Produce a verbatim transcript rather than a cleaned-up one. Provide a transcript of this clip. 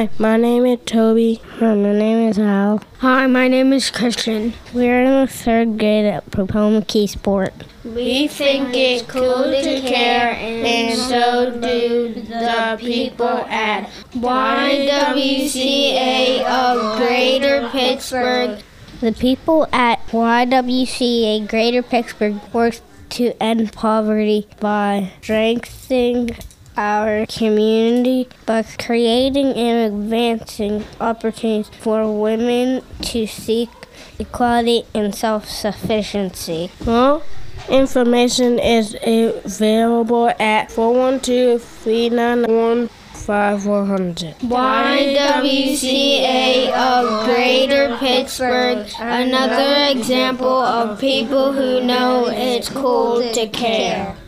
Hi, my name is Toby. Hi, my name is Al. Hi, my name is Christian. We're in the third grade at Popomoke Keysport. We think it's cool to care, and so do the people at Y W C A of Greater Pittsburgh. The people at Y W C A Greater Pittsburgh work to end poverty by strengthening our community, by creating and advancing opportunities for women to seek equality and self-sufficiency. More information is available at four one two, three nine one, five four zero zero. Y W C A of Greater Pittsburgh, another example of people who know it's cool to care.